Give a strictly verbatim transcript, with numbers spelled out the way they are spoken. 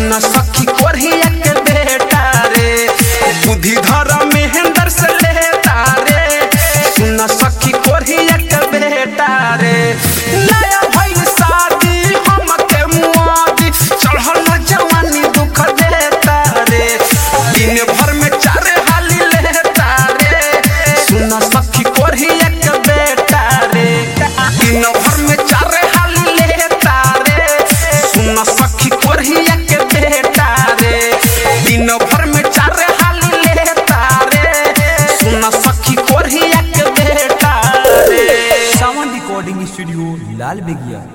सुन सखी कोरिया के बेटा रे बुद्धि धर महेंद्र से लेता रे सुन सखी कोरिया के बेटा रे नया भइल शादी हम के मुआदी चढ़ल जवानी दुख देता रे दिन भर में चार हाली लेता रे सुन सखी कोरिया के बेटा रे दिन भर में चार हाली लेता रे सुन सखी कोरिया के बेटा रे दिन भर में चार हाली लेता रे सुन सखी कोरिया के बेटा रे। सावन रिकॉर्डिंग स्टूडियो लाल बेगिया।